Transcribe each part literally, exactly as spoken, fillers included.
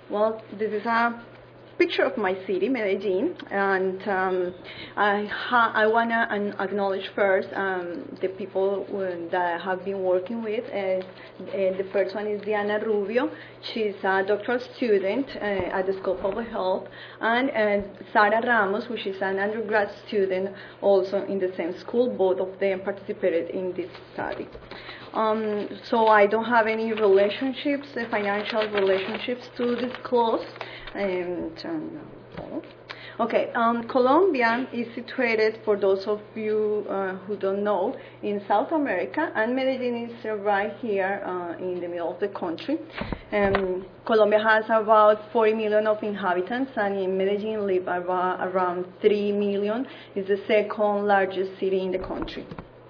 Well, this is a picture of my city, Medellin, and um, I, ha- I want to acknowledge first um, the people uh, that I have been working with. Uh, uh, the first one is Diana Rubio. She's a doctoral student uh, at the School of Public Health, and uh, Sara Ramos, which is an undergrad student also in the same school. Both of them participated in this study. Um, so I don't have any relationships, uh, financial relationships to disclose. And, um, okay, um, Colombia is situated, for those of you uh, who don't know, in South America, and Medellin is uh, right here uh, in the middle of the country. Um, Colombia has about forty million of inhabitants, and in Medellin live about, around three million. It's the second largest city in the country.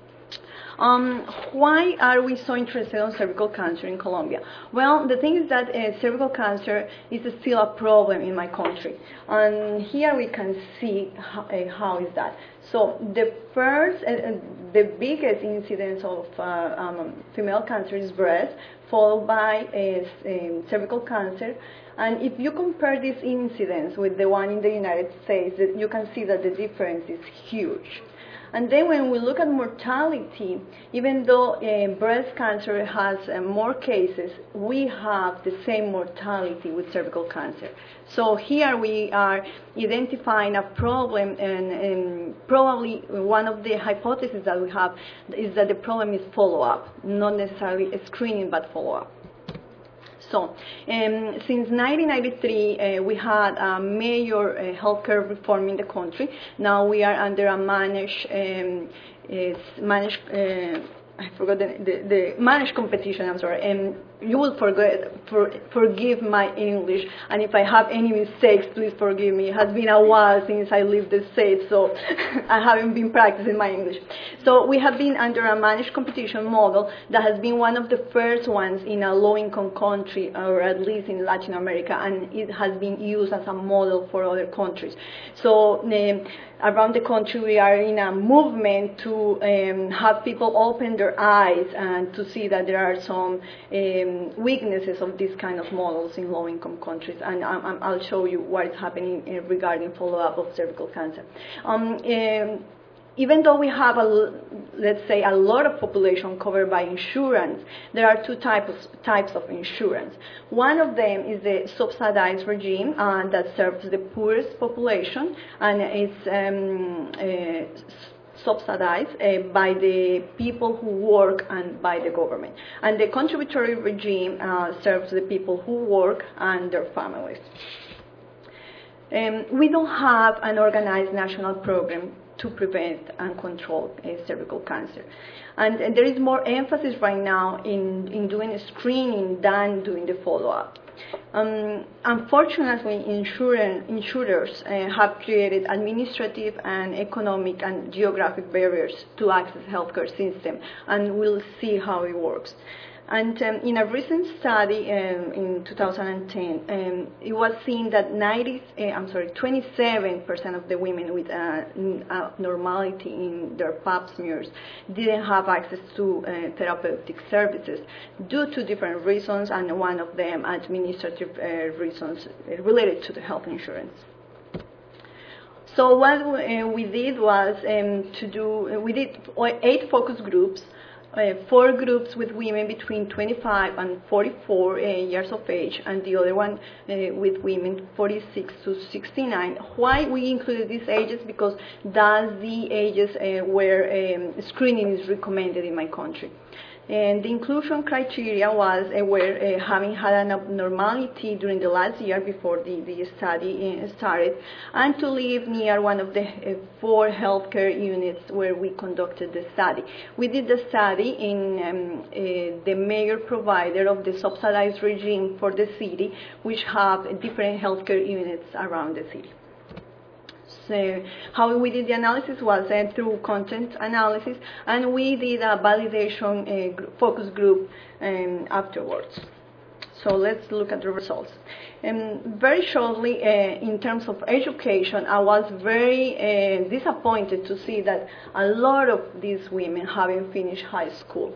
Um, why are we so interested in cervical cancer in Colombia? Well, the thing is that uh, cervical cancer is still a problem in my country. And here we can see how, uh, how is that. So the first, uh, the biggest incidence of uh, um, female cancer is breast, followed by uh, um, cervical cancer. And if you compare this incidence with the one in the United States, you can see that the difference is huge. And then when we look at mortality, even though uh, breast cancer has uh, more cases, we have the same mortality with cervical cancer. So here we are identifying a problem, and, and probably one of the hypotheses that we have is that the problem is follow-up, not necessarily screening, but follow-up. So, um, since nineteen ninety-three, uh, we had a major uh, healthcare reform in the country. Now we are under a managed, um, uh, managed uh, I forgot the, the, the managed competition, I'm sorry, and you will forget, for, forgive my English, and if I have any mistakes, please forgive me. It has been a while since I left the States, so I haven't been practicing my English. So we have been under a managed competition model that has been one of the first ones in a low-income country, or at least in Latin America, and it has been used as a model for other countries. So um, around the country, we are in a movement to um, have people open their eyes and to see that there are some um, weaknesses of these kind of models in low-income countries, and um, I'll show you what is happening regarding follow-up of cervical cancer. Um, um, even though we have, a, let's say, a lot of population covered by insurance, there are two types, types of insurance. One of them is the subsidized regime uh, that serves the poorest population, and it's um, uh, subsidized uh, by the people who work and by the government. And the contributory regime uh, serves the people who work and their families. Um, we don't have an organized national program to prevent and control uh, cervical cancer. And, and there is more emphasis right now in, in doing screening than doing the follow-up. Um, unfortunately, insurance, insurers uh, have created administrative and economic and geographic barriers to access healthcare system, and we'll see how it works. And um, in a recent study um, in two thousand ten, um, it was seen that ninety, uh, I'm sorry, twenty-seven percent of the women with uh, abnormality in their pap smears didn't have access to uh, therapeutic services due to different reasons, and one of them administrative uh, reasons related to the health insurance. So what uh, we did was um, to do, we did eight focus groups. Uh, four groups with women between twenty-five and forty-four uh, years of age, and the other one uh, with women forty-six to sixty-nine. Why we included these ages? Because that's the ages uh, where um, screening is recommended in my country. And the inclusion criteria was uh, where uh, having had an abnormality during the last year before the, the study uh, started, and to live near one of the uh, four healthcare units where we conducted the study. We did the study in um, uh, the major provider of the subsidized regime for the city, which have different healthcare units around the city. So how we did the analysis was uh, through content analysis, and we did a validation uh, gr focus group um, afterwards. So let's look at the results. Um, very shortly, uh, in terms of education, I was very uh, disappointed to see that a lot of these women haven't finished high school.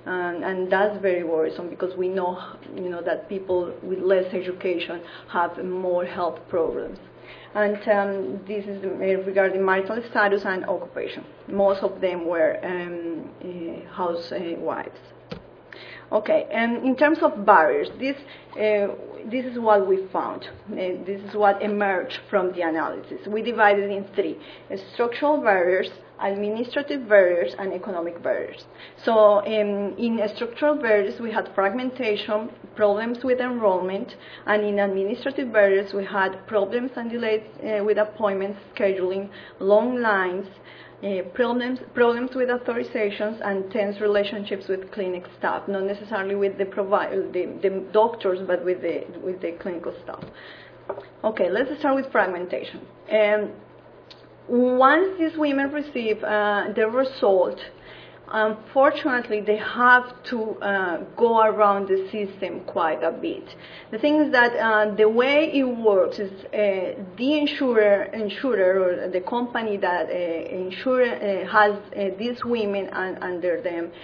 And, and that's very worrisome because we know, you know, that people with less education have more health problems. And um, this is regarding marital status and occupation. Most of them were um, uh, housewives. Okay, and in terms of barriers, this uh, this is what we found. Uh, this is what emerged from the analysis. We divided in three: uh, structural barriers, administrative barriers, and economic barriers. So um, in uh, structural barriers, we had fragmentation, problems with enrollment, and in administrative barriers, we had problems and delays uh, with appointments, scheduling, long lines, Uh, problems problems with authorizations, and tense relationships with clinic staff, not necessarily with the provider, the, the doctors, but with the with the clinical staff. Okay, let's start with fragmentation. Um, once these women receive uh, the result, unfortunately, they have to uh, go around the system quite a bit. The thing is that uh, the way it works is uh, the insurer, insurer or the company that uh, insure, uh, has uh, these women un under them uh,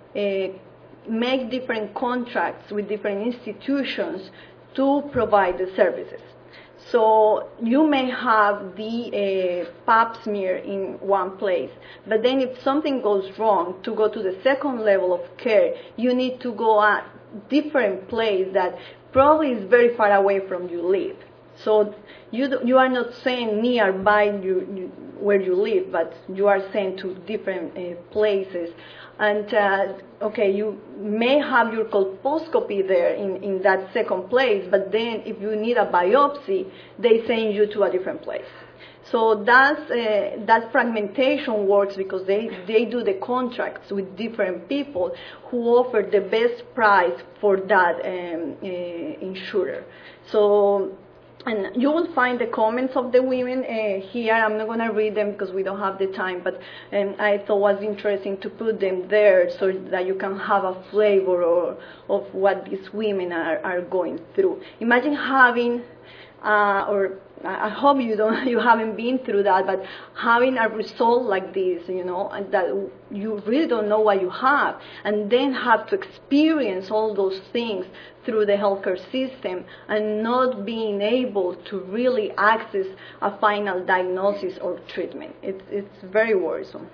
make different contracts with different institutions to provide the services. So you may have the uh, pap smear in one place, but then if something goes wrong, to go to the second level of care, you need to go a different place that probably is very far away from you live. So you, do, you are not saying nearby you, you, where you live, but you are sent to different uh, places. And uh, okay, you may have your colposcopy there in, in that second place, but then if you need a biopsy, they send you to a different place. So that's, uh, that fragmentation works because they, they do the contracts with different people who offer the best price for that um, uh, insurer. So, and you will find the comments of the women uh, here. I'm not going to read them because we don't have the time, but um, I thought it was interesting to put them there so that you can have a flavor or, of what these women are, are going through. Imagine having, uh, or I hope you don't, you haven't been through that, but having a result like this, you know, and that you really don't know what you have, and then have to experience all those things through the healthcare system and not being able to really access a final diagnosis or treatment. It's, it's very worrisome.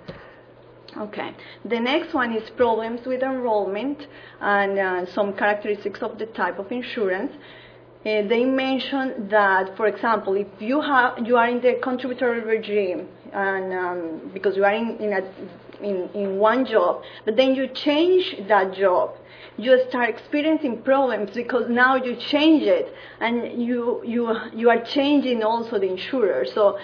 Okay, the next one is problems with enrollment and uh, some characteristics of the type of insurance. Uh, they mention that, for example, if you have you are in the contributory regime, and um, because you are in in, a, in in one job, but then you change that job, you start experiencing problems because now you change it, and you you you are changing also the insurer. So uh,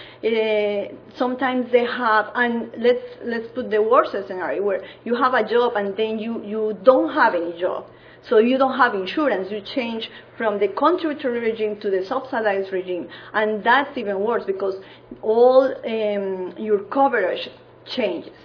sometimes they have, and let's let's put the worst scenario where you have a job and then you you don't have any job. So you don't have insurance, you change from the contributory regime to the subsidized regime, and that's even worse because all um, your coverage changes.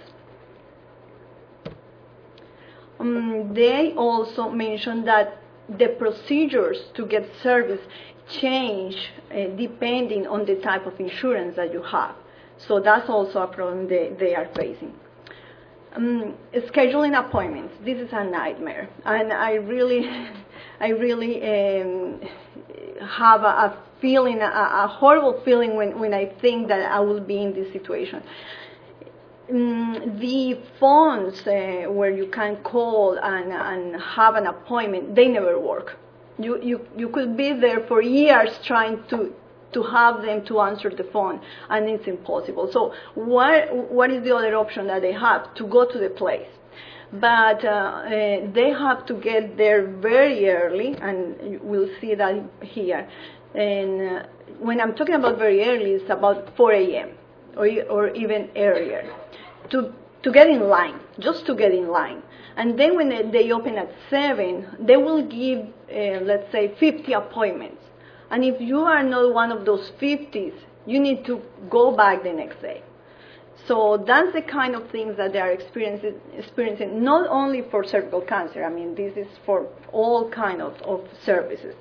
Um, they also mentioned that the procedures to get service change uh, depending on the type of insurance that you have. So that's also a problem they, they are facing. Um, scheduling appointments, this is a nightmare, and I really, I really um, have a, a feeling, a, a horrible feeling when, when I think that I will be in this situation. Um, the phones uh, where you can call and, and have an appointment, they never work. You, you, you could be there for years trying to to have them to answer the phone, and it's impossible. So what, what is the other option that they have? To go to the place. But uh, uh, they have to get there very early, and we'll see that here. And uh, when I'm talking about very early, it's about four A M or, or even earlier, to, to get in line, just to get in line. And then when they open at seven, they will give, uh, let's say, fifty appointments. And if you are not one of those fifties, you need to go back the next day. So that's the kind of things that they are experiencing, experiencing not only for cervical cancer. I mean, this is for all kind of, of services.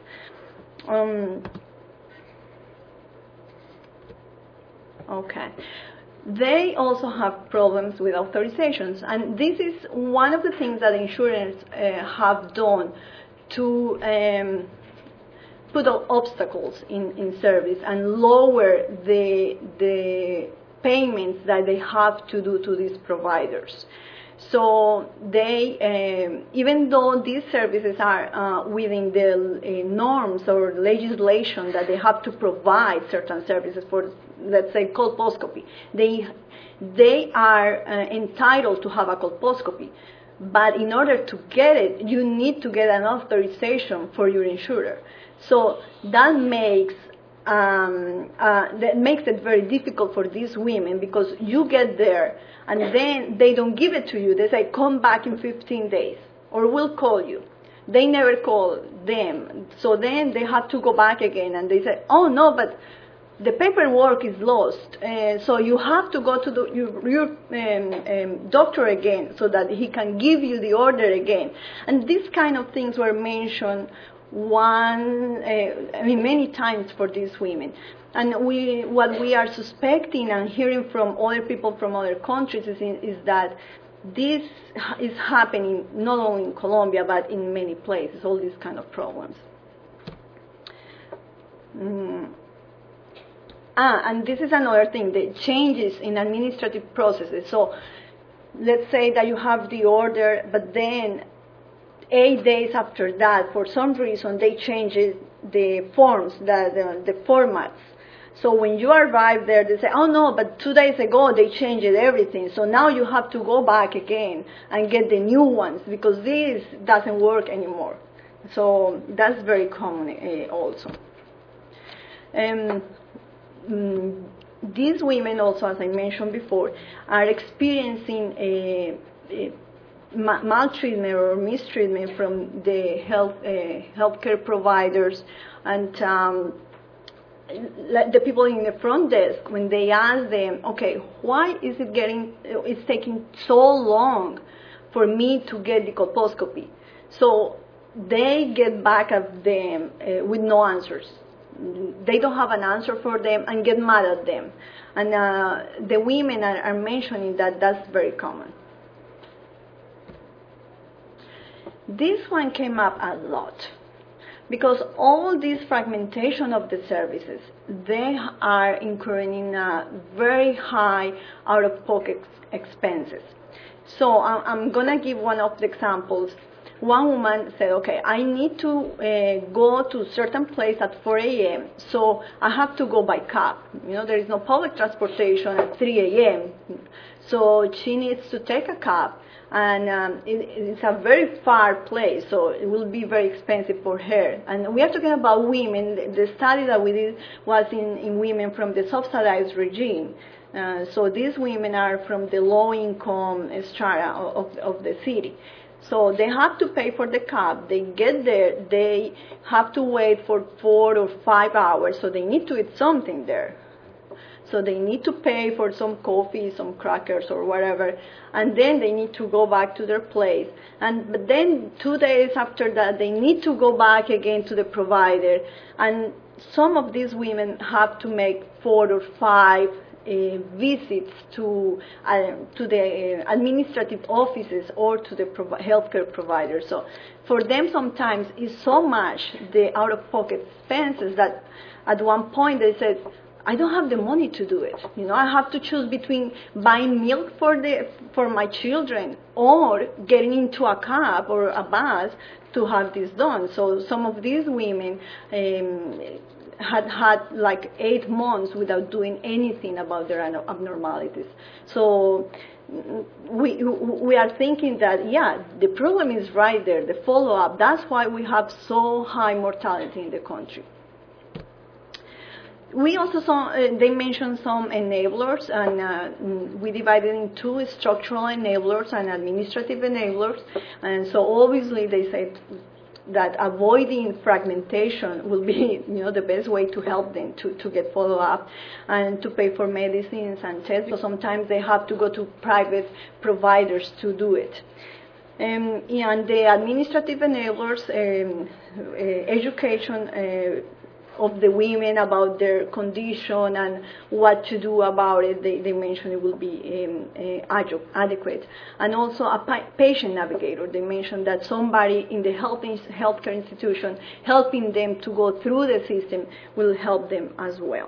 Um, okay. they also have problems with authorizations. And this is one of the things that insurers uh, have done to um, put obstacles in, in service and lower the, the payments that they have to do to these providers. So they, um, even though these services are uh, within the uh, norms or legislation that they have to provide certain services for, let's say, colposcopy, they, they are uh, entitled to have a colposcopy. But in order to get it, you need to get an authorization for your insurer. So that makes um, uh, that makes it very difficult for these women, because you get there and then they don't give it to you. They say, come back in fifteen days or we'll call you. They never call them. So then they have to go back again and they say, oh no, but the paperwork is lost. Uh, so you have to go to the, your, your um, um, doctor again so that he can give you the order again. And these kind of things were mentioned one, uh, I mean, many times for these women. And we, what we are suspecting and hearing from other people from other countries is, is that this is happening not only in Colombia, but in many places, all these kind of problems. Mm. Ah, and this is another thing, the changes in administrative processes. So let's say that you have the order, but then eight days after that, for some reason, they change it, the forms, the, the, the formats. So when you arrive there, they say, oh no, but two days ago they changed everything. So now you have to go back again and get the new ones because this doesn't work anymore. So that's very common uh, also. Um, mm, these women also, as I mentioned before, are experiencing a, a maltreatment or mistreatment from the health uh, healthcare providers, and um, the people in the front desk, when they ask them, okay, why is it getting, it's taking so long for me to get the colposcopy? So they get back at them uh, with no answers. They don't have an answer for them and get mad at them. And uh, the women are, are mentioning that that's very common. This one came up a lot, because all this fragmentation of the services, they are incurring in a very high out-of-pocket expenses. So I'm going to give one of the examples. One woman said, okay, I need to uh, go to a certain place at four a.m., so I have to go by cab. You know, there is no public transportation at three a.m., so she needs to take a cab. And um, it, it's a very far place, so it will be very expensive for her. And we are talking about women. The study that we did was in, in women from the subsidized regime. Uh, so these women are from the low-income strata of, of the city. So they have to pay for the cab. They get there. They have to wait for four or five hours, so they need to eat something there. So they need to pay for some coffee, some crackers or whatever, and then they need to go back to their place. And but then two days after that, they need to go back again to the provider. And some of these women have to make four or five uh, visits to uh, to the administrative offices or to the prov- healthcare provider. So for them, sometimes it's so much the out-of-pocket expenses that at one point they said, I don't have the money to do it. You know, I have to choose between buying milk for the for my children or getting into a cab or a bus to have this done. So some of these women um, had had like eight months without doing anything about their abnormalities. So we we are thinking that, yeah, the problem is right there, the follow-up. That's why we have so high mortality in the country. We also saw, uh, they mentioned some enablers, and uh, we divided in two: structural enablers and administrative enablers. And so obviously they said that avoiding fragmentation will be, you know, the best way to help them to, to get follow-up and to pay for medicines and tests. So sometimes they have to go to private providers to do it. Um, and the administrative enablers, um, uh, education, uh, of the women about their condition and what to do about it. They, they mentioned it will be um, uh, adequate. And also a pa- patient navigator. They mentioned that somebody in the health in- healthcare institution helping them to go through the system will help them as well.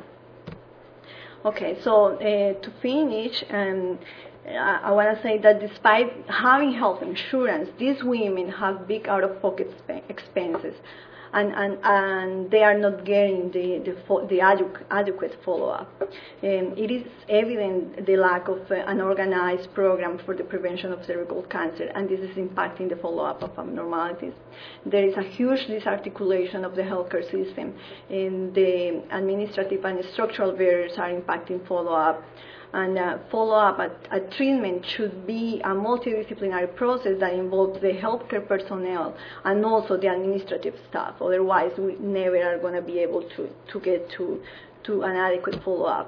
Okay, so uh, to finish, um, I, I want to say that despite having health insurance, these women have big out-of-pocket sp- expenses, and, and, and they are not getting the, the, fo- the adequ- adequate follow-up. Um, it is evident the lack of uh, an organized program for the prevention of cervical cancer, and this is impacting the follow-up of abnormalities. There is a huge disarticulation of the healthcare system, and the administrative and structural barriers are impacting follow-up. And uh, follow-up at, at treatment should be a multidisciplinary process that involves the healthcare personnel and also the administrative staff. Otherwise, we never are going to be able to, to get to, to an adequate follow-up.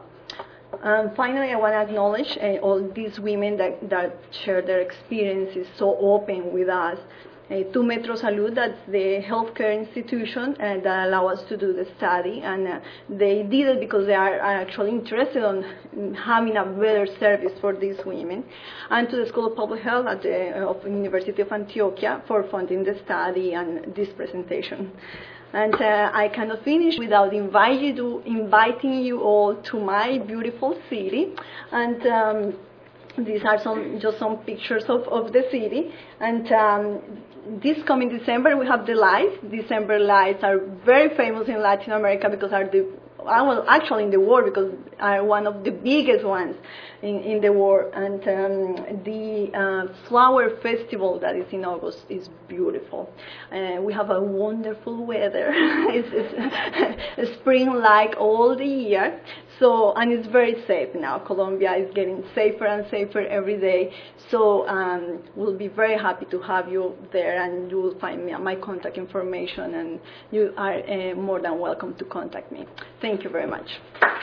Um, finally, I want to acknowledge uh, all these women that, that share their experiences so open with us. Uh, to Metro Salud, that's the healthcare institution uh, that allow us to do the study, and uh, they did it because they are, are actually interested in having a better service for these women. And to the School of Public Health at the uh, of University of Antioquia for funding the study and this presentation. And uh, I cannot finish without invite you to, inviting you all to my beautiful city. And um, these are some just some pictures of, of the city. And um, this coming December, we have the lights. December lights are very famous in Latin America because are the well, actually in the world, because are one of the biggest ones in, in the world. And um, the uh, flower festival that is in August is beautiful. Uh, we have a wonderful weather. it's, it's spring-like all the year. So, and it's very safe now. Colombia is getting safer and safer every day. So um, we'll be very happy to have you there, and you will find me, my contact information, and you are uh, more than welcome to contact me. Thank you very much.